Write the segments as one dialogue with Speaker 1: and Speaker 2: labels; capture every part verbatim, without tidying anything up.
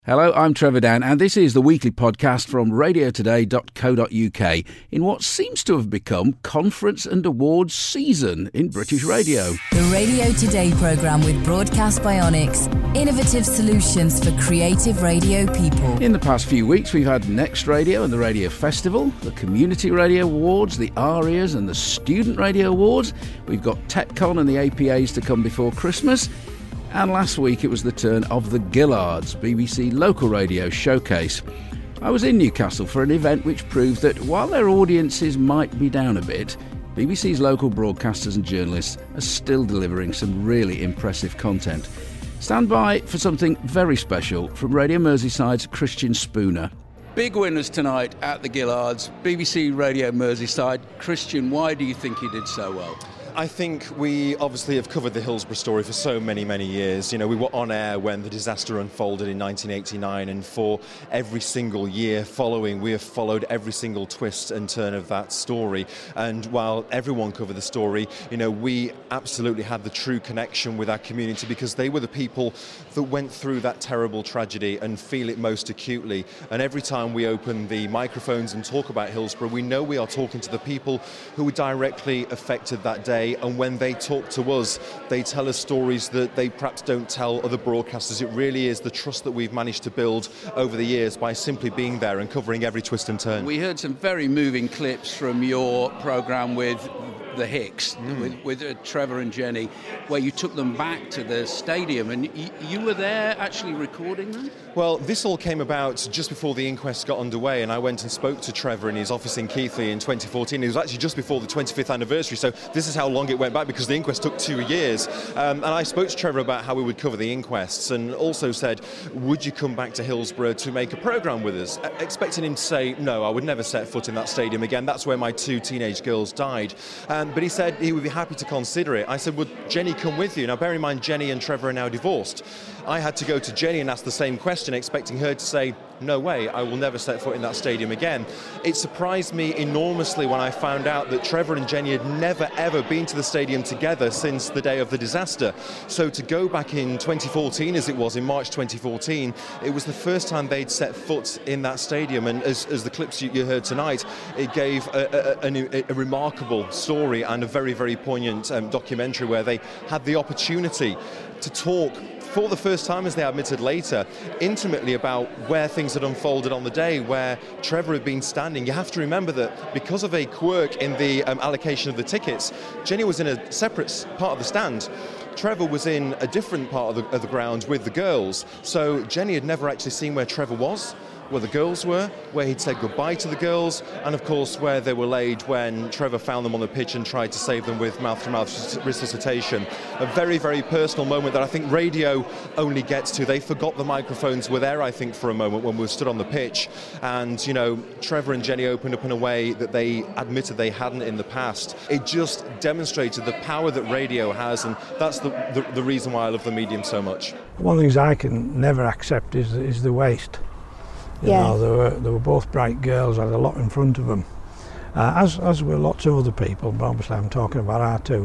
Speaker 1: Hello, I'm Trevor Down, and this is the weekly podcast from radio today dot co dot uk in what seems to have become conference and awards season in British radio.
Speaker 2: The Radio Today programme with Broadcast Bionics. Innovative solutions for creative radio people.
Speaker 1: In the past few weeks, we've had Next Radio and the Radio Festival, the Community Radio Awards, the ARIAs and the Student Radio Awards. We've got TechCon and the A P As to come before Christmas. And last week it was the turn of the Gillards, B B C Local Radio Showcase. I was in Newcastle for an event which proved that while their audiences might be down a bit, B B C's local broadcasters and journalists are still delivering some really impressive content. Stand by for something very special from Radio Merseyside's Christian Spooner. Big winners tonight at the Gillards, B B C Radio Merseyside. Christian, why do you think he did so well?
Speaker 3: I think we obviously have covered the Hillsborough story for so many, many years. You know, we were on air when the disaster unfolded in nineteen eighty-nine, and for every single year following, we have followed every single twist and turn of that story. And while everyone covered the story, you know, we absolutely had the true connection with our community because they were the people that went through that terrible tragedy and feel it most acutely. And every time we open the microphones and talk about Hillsborough, we know we are talking to the people who were directly affected that day. And when they talk to us, they tell us stories that they perhaps don't tell other broadcasters. It really is the trust that we've managed to build over the years by simply being there and covering every twist and turn.
Speaker 1: We heard some very moving clips from your programme with the Hicks, mm. with, with uh, Trevor and Jenny, where you took them back to the stadium, and y- you were there actually recording them?
Speaker 3: Well, this all came about just before the inquest got underway, and I went and spoke to Trevor in his office in Keighley in twenty fourteen. It was actually just before the twenty-fifth anniversary, so this is how long it went back, because the inquest took two years. Um, and I spoke to Trevor about how we would cover the inquests, and also said, would you come back to Hillsborough to make a programme with us? Expecting him to say, no, I would never set foot in that stadium again. That's where my two teenage girls died. Um, but he said he would be happy to consider it. I said, would Jenny come with you? Now, bear in mind, Jenny and Trevor are now divorced. I had to go to Jenny and ask the same question, expecting her to say, no way, I will never set foot in that stadium again. It surprised me enormously when I found out that Trevor and Jenny had never, ever been to the stadium together since the day of the disaster. So to go back in twenty fourteen, as it was, in March twenty fourteen, it was the first time they'd set foot in that stadium. And as, as the clips you, you heard tonight, it gave a, a, a, a remarkable story and a very, very poignant um, documentary where they had the opportunity to talk for the first time, as they admitted later, intimately about where things had unfolded on the day, where Trevor had been standing. You have to remember that because of a quirk in the um, allocation of the tickets, Jenny was in a separate part of the stand. Trevor was in a different part of the, of the ground with the girls. So Jenny had never actually seen where Trevor was, where the girls were, where he'd said goodbye to the girls, and of course where they were laid when Trevor found them on the pitch and tried to save them with mouth-to-mouth resuscitation. A very, very personal moment that I think radio only gets to. They forgot the microphones were there, I think, for a moment when we stood on the pitch. And, you know, Trevor and Jenny opened up in a way that they admitted they hadn't in the past. It just demonstrated the power that radio has, and that's the, the, the reason why I love the medium so much.
Speaker 4: One of the things I can never accept is, is the waste. You
Speaker 5: yeah.
Speaker 4: know, they were, they were both bright girls, had a lot in front of them, uh, as, as were lots of other people, but obviously I'm talking about our two.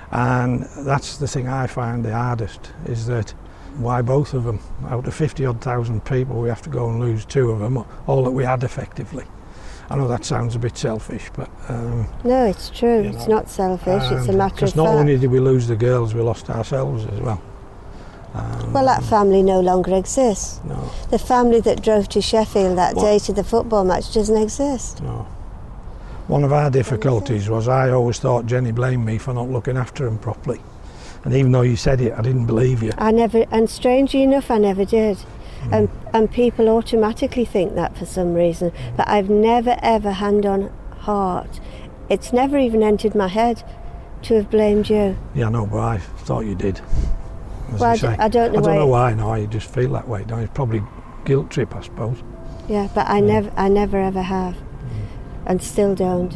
Speaker 4: And that's the thing I find the hardest, is that why both of them? Out of fifty odd thousand people, we have to go and lose two of them, all that we had effectively. I know that sounds a bit selfish, but... Um,
Speaker 5: no, it's true,
Speaker 4: you know,
Speaker 5: it's not selfish, um, it's a matter of fact.
Speaker 4: Because not only did we lose the girls, we lost ourselves as well. Um,
Speaker 5: well, that family no longer exists.
Speaker 4: No.
Speaker 5: The family that drove to Sheffield that
Speaker 4: what?
Speaker 5: day to the football match doesn't exist.
Speaker 4: No. One of our difficulties was I always thought Jenny blamed me for not looking after him properly. And even though you said it, I didn't believe you.
Speaker 5: I never, and strangely enough, I never did. Mm. And, and people automatically think that for some reason. But I've never, ever, hand on heart, it's never even entered my head to have blamed you.
Speaker 4: Yeah, I know, but I thought you did. As
Speaker 5: well, I,
Speaker 4: say.
Speaker 5: d- I don't know,
Speaker 4: I don't
Speaker 5: why,
Speaker 4: know why. No, you just feel that way. Don't you? It's probably guilt trip, I suppose.
Speaker 5: Yeah, but I
Speaker 4: yeah.
Speaker 5: never, I never ever have, mm. and still don't.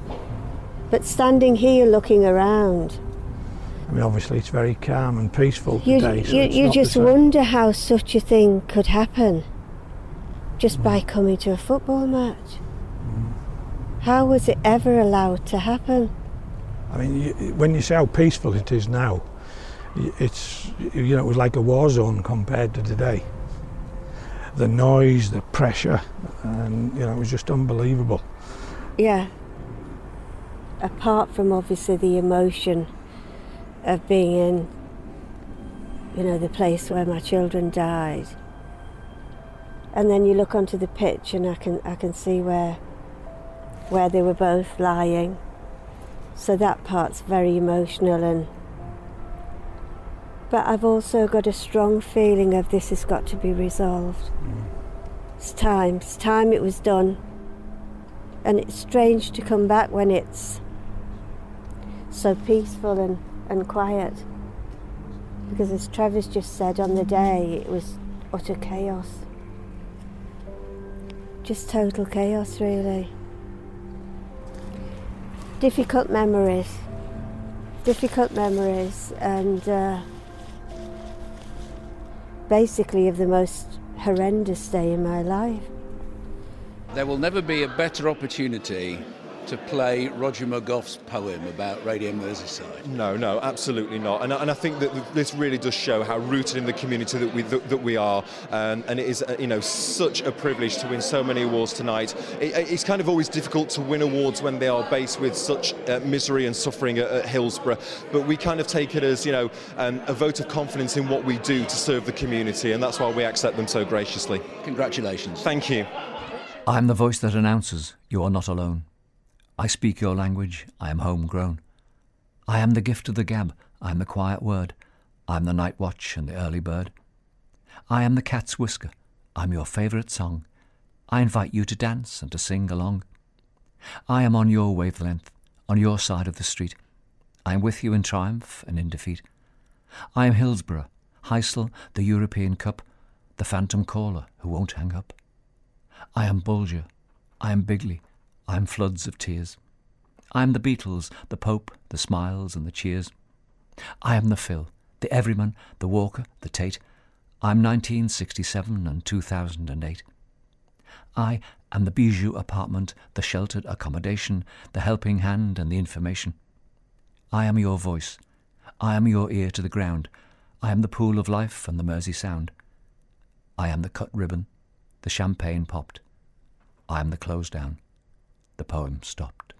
Speaker 5: But standing here, looking around,
Speaker 4: I mean, obviously, it's very calm and peaceful
Speaker 5: you,
Speaker 4: today. So
Speaker 5: you,
Speaker 4: it's
Speaker 5: you
Speaker 4: not
Speaker 5: just
Speaker 4: the same.
Speaker 5: wonder how such a thing could happen, just mm. by coming to a football match. Mm. How was it ever allowed to happen?
Speaker 4: I mean, you, when you say how peaceful it is now, it's, you know, it was like a war zone compared to today. the noise, the pressure, and you know, it was just unbelievable.
Speaker 5: Yeah. Apart from obviously the emotion of being in, you know, the place where my children died, and then you look onto the pitch and I can I can see where where they were both lying. So that part's very emotional, and but I've also got a strong feeling of this has got to be resolved. Mm. It's time. It's time it was done. And it's strange to come back when it's so peaceful and, and quiet. Because as Trevor's just said, on the day it was utter chaos. Just total chaos, really. Difficult memories. Difficult memories and uh, basically of the most horrendous day in my life.
Speaker 1: There will never be a better opportunity to play Roger McGough's poem about Radio Merseyside.
Speaker 3: No, no, absolutely not. And, and I think that this really does show how rooted in the community that we that, that we are. Um, and it is, uh, you know, such a privilege to win so many awards tonight. It, it's kind of always difficult to win awards when they are based with such uh, misery and suffering at, at Hillsborough. But we kind of take it as, you know, um, a vote of confidence in what we do to serve the community, and that's why we accept them so graciously.
Speaker 1: Congratulations.
Speaker 3: Thank you.
Speaker 6: I am the voice that announces you are not alone. I speak your language, I am homegrown. I am the gift of the gab, I am the quiet word. I am the night watch and the early bird. I am the cat's whisker, I am your favourite song. I invite you to dance and to sing along. I am on your wavelength, on your side of the street. I am with you in triumph and in defeat. I am Hillsborough, Heysel, the European Cup, the phantom caller who won't hang up. I am Bulger, I am Bigley, I am floods of tears. I am the Beatles, the Pope, the smiles and the cheers. I am the Phil, the Everyman, the Walker, the Tate. I am nineteen sixty-seven and two thousand eight. I am the bijou apartment, the sheltered accommodation, the helping hand and the information. I am your voice. I am your ear to the ground. I am the pool of life and the Mersey sound. I am the cut ribbon, the champagne popped. I am the close down. The poem stopped.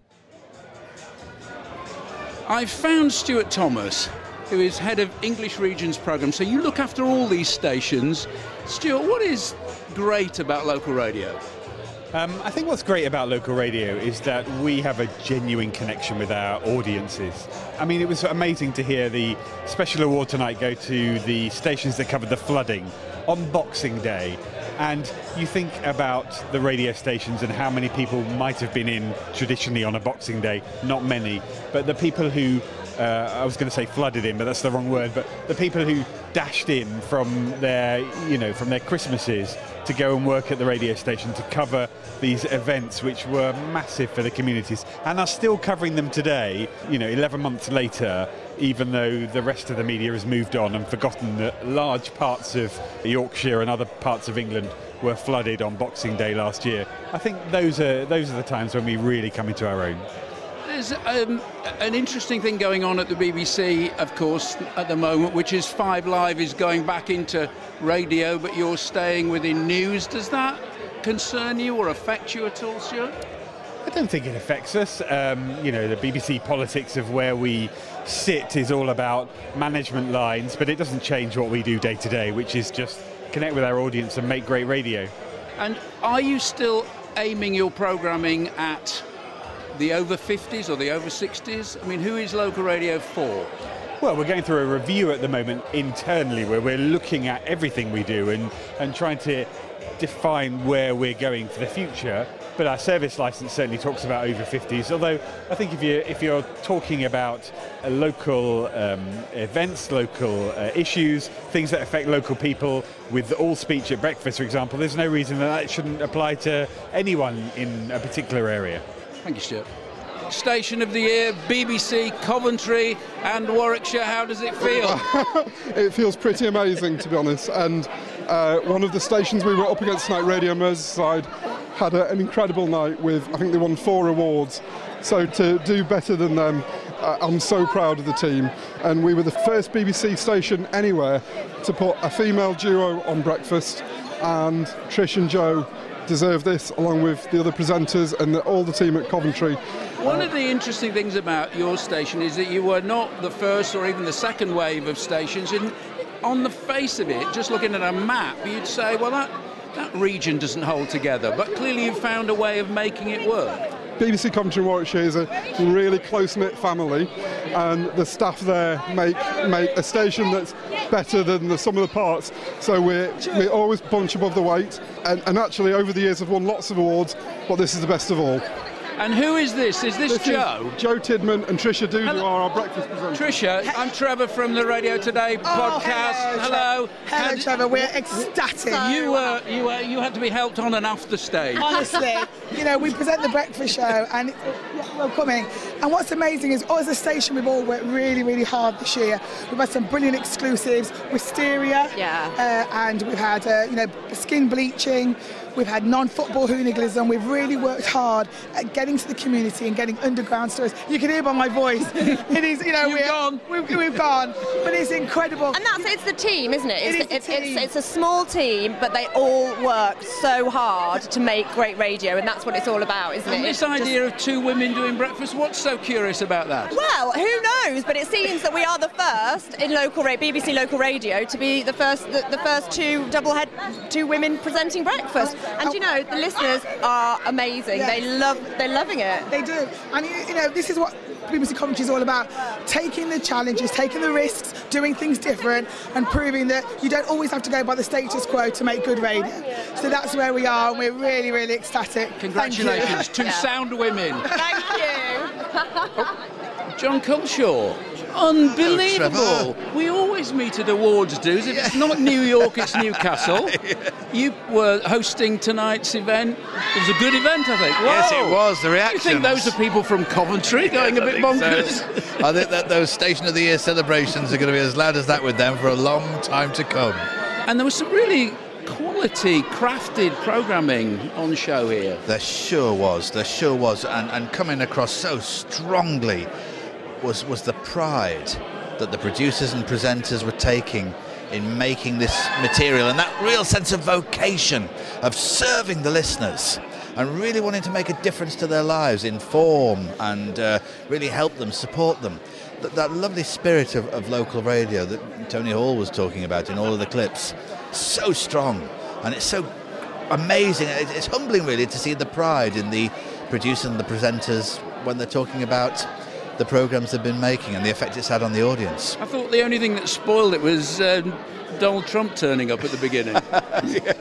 Speaker 1: I've found Stuart Thomas, who is head of English Regions Programme. So you look after all these stations. Stuart, what is great about local radio?
Speaker 7: Um, I think what's great about local radio is that we have a genuine connection with our audiences. I mean, it was amazing to hear the special award tonight go to the stations that covered the flooding on Boxing Day. And you think about the radio stations and how many people might have been in traditionally on a Boxing Day. Not many, but the people who, uh, I was going to say flooded in, but that's the wrong word, but the people who dashed in from their, you know, from their Christmases to go and work at the radio station to cover these events which were massive for the communities and are still covering them today, you know, eleven months later, even though the rest of the media has moved on and forgotten that large parts of Yorkshire and other parts of England were flooded on Boxing Day last year. I think those are those are the times when we really come into our own.
Speaker 1: There's um, an interesting thing going on at the B B C, of course, at the moment, which is Five Live is going back into radio, but you're staying within news. Does that concern you or affect you at all, Stuart?
Speaker 7: I don't think it affects us. Um, you know, the B B C politics of where we sit is all about management lines, but it doesn't change what we do day to day, which is just connect with our audience and make great radio.
Speaker 1: And are you still aiming your programming at the over fifties or the over sixties? I mean, who is local radio for?
Speaker 7: Well, we're going through a review at the moment internally where we're looking at everything we do and, and trying to define where we're going for the future. But our service licence certainly talks about over fifties, although I think if you're, if you're talking about uh, local um, events, local uh, issues, things that affect local people, with all speech at breakfast, for example, there's no reason that that shouldn't apply to anyone in a particular area.
Speaker 1: Thank you, Stuart. Station of the Year, B B C, Coventry and Warwickshire, how does it feel?
Speaker 8: It feels pretty amazing, to be honest, and uh, one of the stations we were up against tonight, Radio Merseyside, had a, an incredible night with, I think they won four awards, so to do better than them, uh, I'm so proud of the team. And we were the first B B C station anywhere to put a female duo on breakfast, and Trish and Joe deserve this, along with the other presenters and the, all the team at Coventry.
Speaker 1: One of the interesting things about your station is that you were not the first or even the second wave of stations. And on the face of it, just looking at a map, you'd say, well, that, that region doesn't hold together. But clearly you've found a way of making it work.
Speaker 8: B B C Coventry and Warwickshire is a really close-knit family, and the staff there make make a station that's better than the sum of the parts. So we're, we're always bunch above the weight, and, and actually over the years have won lots of awards, but this is the best of all.
Speaker 1: And who is this? Is this,
Speaker 8: this
Speaker 1: Joe?
Speaker 8: Is Joe Tidman and Trisha Doodoo are our breakfast presenters.
Speaker 1: Trisha, I'm Trevor from the Radio Today
Speaker 9: oh,
Speaker 1: podcast.
Speaker 9: Hello. Hello, hello
Speaker 1: and
Speaker 9: Trevor. We're ecstatic.
Speaker 1: You were, you were, you had to be helped on and off the stage.
Speaker 9: Honestly, you know, we present the breakfast show, and it's well coming. And what's amazing is, as a station, we've all worked really, really hard this year. We've had some brilliant exclusives, Wisteria,
Speaker 10: yeah,
Speaker 9: uh, and we've had, uh, you know, skin bleaching. We've had non-football hooliganism. We've really worked hard at getting to the community and getting underground stories. You can hear by my voice. It is, you know,
Speaker 1: we're gone.
Speaker 9: We've, we've gone, but it's incredible.
Speaker 10: And that's it's the team, isn't it? It's,
Speaker 9: it is
Speaker 10: it's,
Speaker 9: the team.
Speaker 10: It's, it's a small team, but they all work so hard to make great radio, and that's what it's all about, isn't
Speaker 1: and
Speaker 10: it?
Speaker 1: This
Speaker 10: it's
Speaker 1: idea
Speaker 10: just...
Speaker 1: of two women doing breakfast, what's so curious about that?
Speaker 10: Well, who knows? But it seems that we are the first in local ra- B B C local radio to be the first, the, the first two double head, two women presenting breakfast. And you know, the listeners are amazing.
Speaker 9: Yes.
Speaker 10: They love, they're loving it.
Speaker 9: They do. And you, you know, this is what B B C Coventry is all about: taking the challenges, taking the risks, doing things different, and proving that you don't always have to go by the status quo to make good radio. So that's where we are, and we're really, really ecstatic.
Speaker 1: Congratulations, two
Speaker 10: yeah.
Speaker 1: sound women.
Speaker 10: Thank you.
Speaker 1: John Culshaw. Unbelievable.
Speaker 11: Hello,
Speaker 1: we always meet at awards dues. If it's not New York, it's Newcastle. Yeah. You were hosting tonight's event. It was a good event, I think. Whoa.
Speaker 11: Yes, it was. The reaction.
Speaker 1: Do you think those are people from Coventry going
Speaker 11: yes,
Speaker 1: a bit
Speaker 11: I
Speaker 1: bonkers?
Speaker 11: So. I think that those Station of the Year celebrations are going to be as loud as that with them for a long time to come.
Speaker 1: And there was some really quality, crafted programming on show here.
Speaker 11: There sure was. There sure was. And, and coming across so strongly was was the pride that the producers and presenters were taking in making this material, and that real sense of vocation of serving the listeners and really wanting to make a difference to their lives, inform and uh, really help them, support them. That, that lovely spirit of, of local radio that Tony Hall was talking about in all of the clips, so strong, and it's so amazing. It's humbling really to see the pride in the producers and the presenters when they're talking about the programmes they've been making and the effect it's had on the audience.
Speaker 1: I thought the only thing that spoiled it was uh, Donald Trump turning up at the beginning.
Speaker 11: Yeah.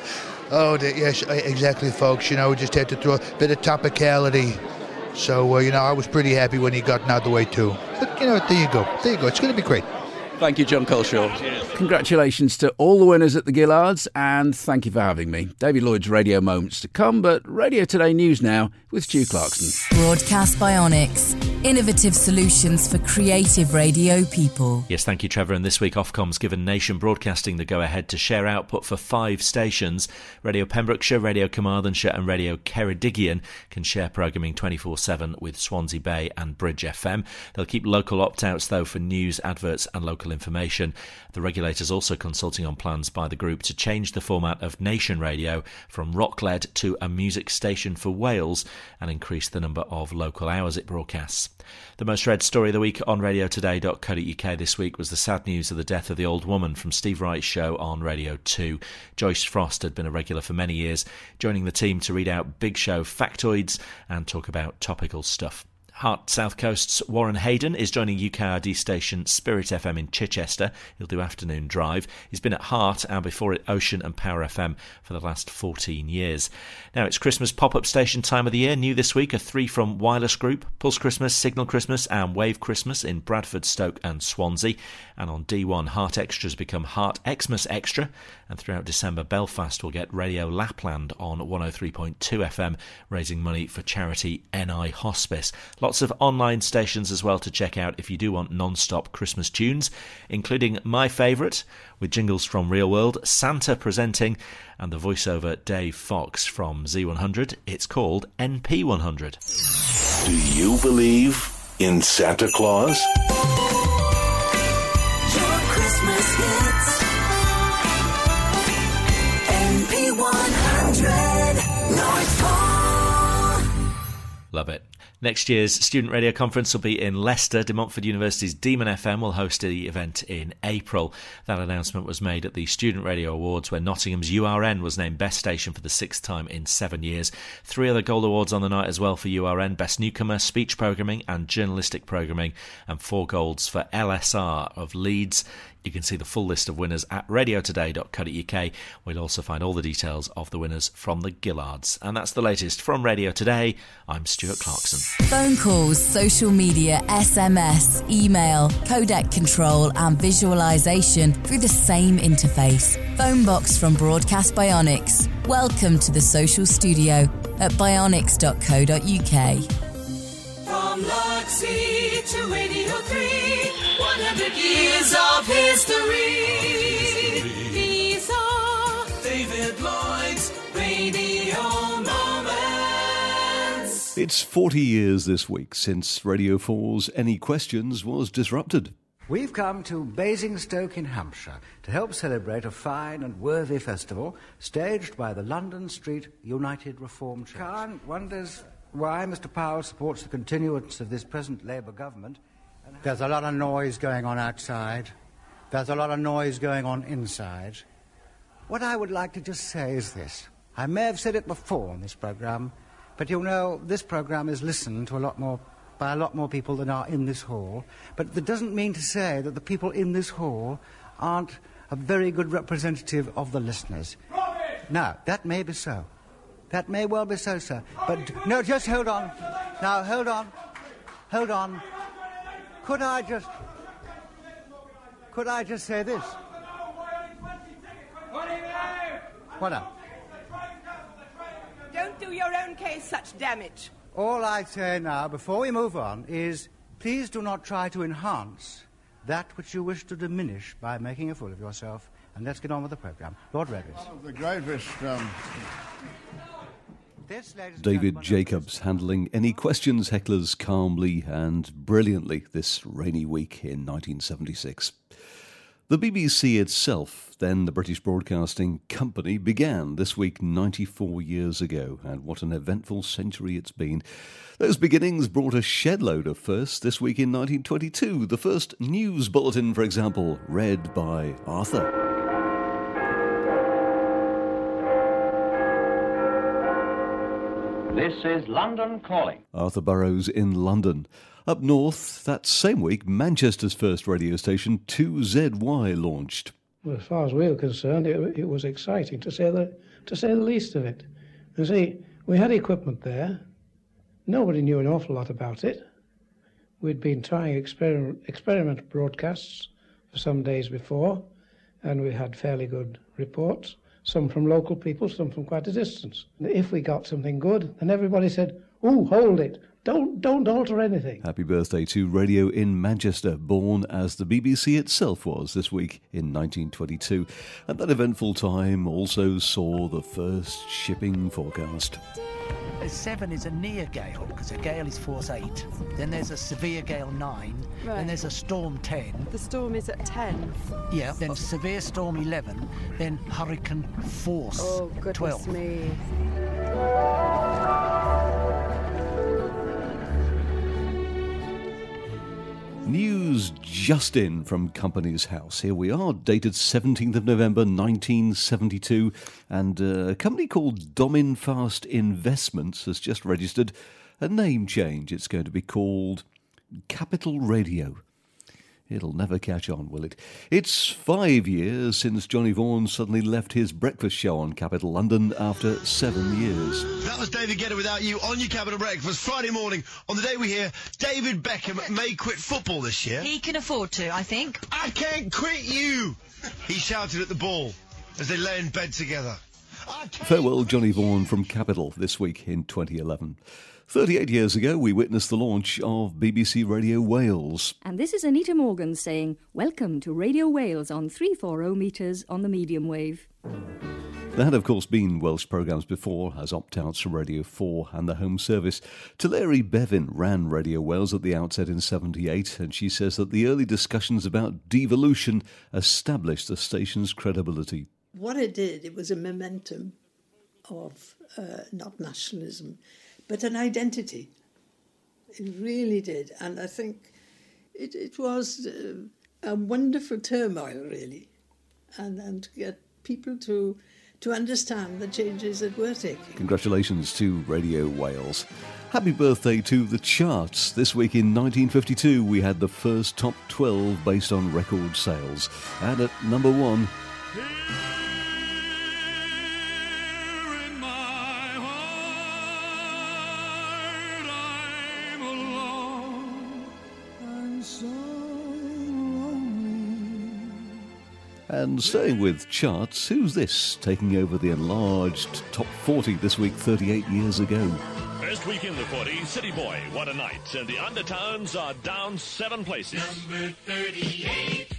Speaker 12: Oh, yes, exactly, folks. You know, we just had to throw a bit of topicality. So, uh, you know, I was pretty happy when he got out of the way, too. But, you know, there you go. There you go. It's going to be great.
Speaker 1: Thank you, John Culshaw. Cheers. Congratulations to all the winners at the Gillards, and thank you for having me. David Lloyd's Radio Moments to come, but Radio Today News now with Stu Clarkson.
Speaker 2: Broadcast by Onyx. Innovative solutions for creative radio people.
Speaker 13: Yes, thank you, Trevor. And this week, Ofcom's given Nation Broadcasting the go-ahead to share output for five stations. Radio Pembrokeshire, Radio Carmarthenshire and Radio Ceredigion can share programming twenty-four seven with Swansea Bay and Bridge F M. They'll keep local opt-outs, though, for news, adverts and local information. The regulator's also consulting on plans by the group to change the format of Nation Radio from rock-led to a music station for Wales and increase the number of local hours it broadcasts. The most read story of the week on radio today dot co dot uk this week was the sad news of the death of the old woman from Steve Wright's show on Radio two. Joyce Frost had been a regular for many years, joining the team to read out Big Show factoids and talk about topical stuff. Heart South Coast's Warren Hayden is joining U K R D station Spirit F M in Chichester. He'll do afternoon drive. He's been at Heart and before it Ocean and Power F M for the last fourteen years. Now it's Christmas pop-up station time of the year. New this week are three from Wireless Group, Pulse Christmas, Signal Christmas and Wave Christmas in Bradford, Stoke and Swansea. And on D one, Heart Extras become Heart Xmas Extra. And throughout December, Belfast will get Radio Lapland on one oh three point two F M, raising money for charity N I Hospice. Lots of online stations as well to check out if you do want non-stop Christmas tunes, including my favourite, with jingles from Real World, Santa presenting, and the voiceover Dave Fox from Z one hundred. It's called N P one hundred.
Speaker 14: Do you believe in Santa Claus?
Speaker 15: Your Christmas hits.
Speaker 13: Next year's Student Radio Conference will be in Leicester. De Montfort University's Demon F M will host the event in April. That announcement was made at the Student Radio Awards, where Nottingham's U R N was named Best Station for the sixth time in seven years. Three other gold awards on the night as well for U R N: Best Newcomer, Speech Programming and Journalistic Programming, and four golds for L S R of Leeds. You can see the full list of winners at radio today dot co dot uk. We'll also find all the details of the winners from the Gillards. And that's the latest from Radio Today. I'm Stuart Clarkson.
Speaker 2: Phone calls, social media, S M S, email, codec control and visualisation through the same interface. Phone box from Broadcast Bionics. Welcome to the social studio at bionics dot co dot uk.
Speaker 15: From Luxy to Radio three, one hundred years of history. These are David Lloyd's Radio Moments.
Speaker 16: It's forty years this week since Radio four's Any Questions was disrupted.
Speaker 17: We've come to Basingstoke in Hampshire to help celebrate a fine and worthy festival staged by the London Street United Reform Church. Khan wonders why Mister Powell supports the continuance of this present Labour government.
Speaker 18: There's a lot of noise going on outside. There's a lot of noise going on inside.
Speaker 17: What I would like to just say is this. I may have said it before on this programme, but you'll know this programme is listened to a lot more by a lot more people than are in this hall. But that doesn't mean to say that the people in this hall aren't a very good representative of the listeners. Now, that may be so. That may well be so, sir. But, no, just hold on. Now, hold on. Hold on. Could I just... Could I just say this? What now?
Speaker 19: Don't do your own case such damage.
Speaker 17: All I say now, before we move on, is please do not try to enhance that which you wish to diminish by making a fool of yourself. And let's get on with the programme. Lord Redis.
Speaker 20: One of the greatest... Um...
Speaker 16: David Jacobs handling Any Questions hecklers calmly and brilliantly this rainy week in nineteen seventy-six. The B B C itself, then the British Broadcasting Company, began this week ninety-four years ago, and what an eventful century it's been. Those beginnings brought a shed-load of firsts this week in nineteen twenty-two. The first news bulletin, for example, read by Arthur.
Speaker 21: This is London Calling.
Speaker 16: Arthur Burrows in London. Up north, that same week, Manchester's first radio station, two Z Y, launched.
Speaker 4: Well, as far as we were concerned, it, it was exciting, to say the, to say the least of it. You see, we had equipment there. Nobody knew an awful lot about it. We'd been trying experiment, experiment broadcasts for some days before, and we had fairly good reports. Some from local people, some from quite a distance. If we got something good, then everybody said, "Ooh, hold it. Don't, don't alter anything."
Speaker 16: Happy birthday to radio in Manchester, born as the B B C itself was this week in nineteen twenty-two. And that eventful time also saw the first shipping forecast.
Speaker 22: A seven is a near gale, because a gale is force eight. Then there's a severe gale nine. Right. Then there's a storm ten.
Speaker 23: The storm is at ten.
Speaker 22: Yeah, then severe storm eleven. Then hurricane force
Speaker 23: oh, goodness
Speaker 22: twelve.
Speaker 23: Me.
Speaker 16: News just in from Company's House. Here we are, dated seventeenth of November nineteen seventy-two, and uh, a company called Dominfast Investments has just registered a name change. It's going to be called Capital Radio. It'll never catch on, will it? It's five years since Johnny Vaughan suddenly left his breakfast show on Capital London after seven years.
Speaker 24: That was David Guetta Without You on your Capital Breakfast Friday morning. On the day we hear David Beckham may quit football this year.
Speaker 25: He can afford to, I think.
Speaker 24: I can't quit you, he shouted at the ball as they lay in bed together.
Speaker 16: Farewell Johnny Vaughan from Capital this week in twenty eleven. thirty-eight years ago, we witnessed the launch of B B C Radio Wales.
Speaker 26: And this is Anita Morgan saying, welcome to Radio Wales on three forty metres on the medium wave.
Speaker 16: There had, of course, been Welsh programmes before, as opt-outs from Radio four and the Home Service. Tulare Bevan ran Radio Wales at the outset in seventy-eight, and she says that the early discussions about devolution established the station's credibility.
Speaker 27: What it did, it was a momentum of uh, not nationalism, but an identity. It really did. And I think it, it was uh, a wonderful turmoil, really. And, and to get people to to understand the changes that we're taking.
Speaker 16: Congratulations to Radio Wales. Happy birthday to the charts. This week in nineteen fifty-two, we had the first top twelve based on record sales. And at number one... And staying with charts, who's this taking over the enlarged top forty this week thirty-eight years ago?
Speaker 3: First week in the forty, City Boy, What a Night, and the Undertones are down seven places. Number thirty-eight.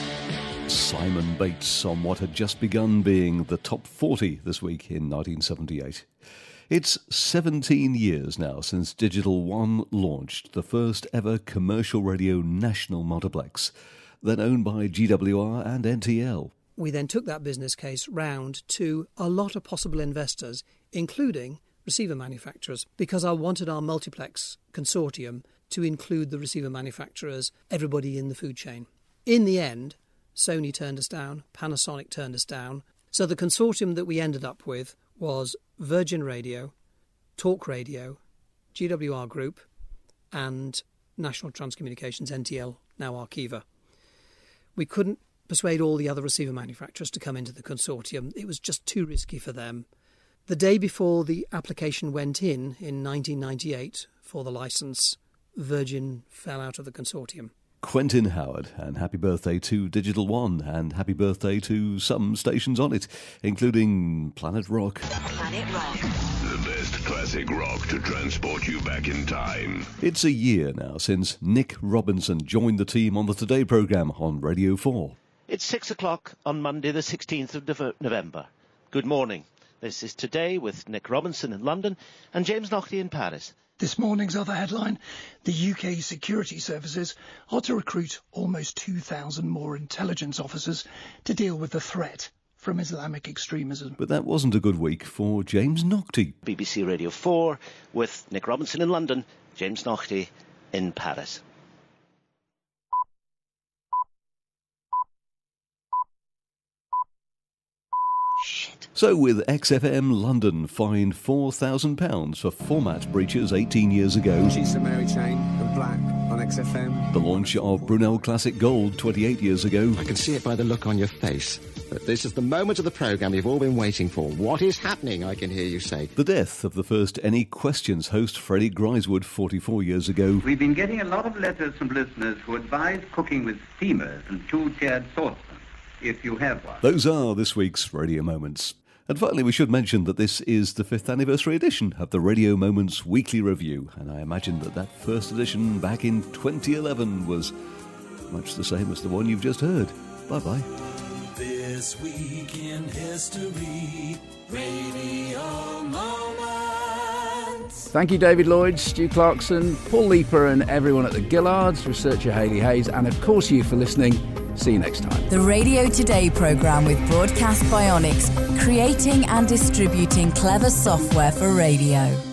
Speaker 16: Simon Bates on what had just begun being the top forty this week in nineteen seventy-eight. It's seventeen years now since Digital One launched, the first ever commercial radio national multiplex, then owned by G W R and N T L.
Speaker 5: We then took that business case round to a lot of possible investors, including receiver manufacturers, because I wanted our multiplex consortium to include the receiver manufacturers, everybody in the food chain. In the end, Sony turned us down, Panasonic turned us down. So the consortium that we ended up with was Virgin Radio, Talk Radio, G W R Group, and National Transcommunications, N T L, now Arqiva. We couldn't persuade all the other receiver manufacturers to come into the consortium. It was just too risky for them. The day before the application went in, in nineteen ninety-eight, for the licence, Virgin fell out of the consortium.
Speaker 16: Quentin Howard, and happy birthday to Digital One, and happy birthday to some stations on it, including Planet Rock.
Speaker 3: Planet Rock. The best classic rock to transport you back in time.
Speaker 16: It's a year now since Nick Robinson joined the team on the Today programme on Radio four.
Speaker 6: It's six o'clock on Monday the sixteenth of November. Good morning. This is Today with Nick Robinson in London and James Naughtie in Paris.
Speaker 20: This morning's other headline, the U K security services are to recruit almost two thousand more intelligence officers to deal with the threat from Islamic extremism.
Speaker 16: But that wasn't a good week for James Naughtie.
Speaker 6: B B C Radio four with Nick Robinson in London, James Naughtie in Paris.
Speaker 16: So with X F M London fined four thousand pounds for format breaches eighteen years ago.
Speaker 21: She's the Mary Chain of Black on X F M.
Speaker 16: The launch of Brunel Classic Gold twenty-eight years ago.
Speaker 21: I can see it by the look on your face. But this is the moment of the programme you've all been waiting for. What is happening, I can hear you say.
Speaker 16: The death of the first Any Questions host, Freddie Griswood, forty-four years ago.
Speaker 23: We've been getting a lot of letters from listeners who advise cooking with steamers and two-tiered saucepans, if you have one.
Speaker 16: Those are this week's Radio Moments. And finally, we should mention that this is the fifth anniversary edition of the Radio Moments Weekly Review, and I imagine that that first edition back in twenty eleven was much the same as the one you've just heard. Bye-bye.
Speaker 15: This week in history, Radio Moments.
Speaker 1: Thank you, David Lloyd, Stu Clarkson, Paul Leeper and everyone at the Gillards, researcher Hayley Hayes, and of course you for listening. See you next time.
Speaker 2: The Radio Today programme with Broadcast Bionics, creating and distributing clever software for radio.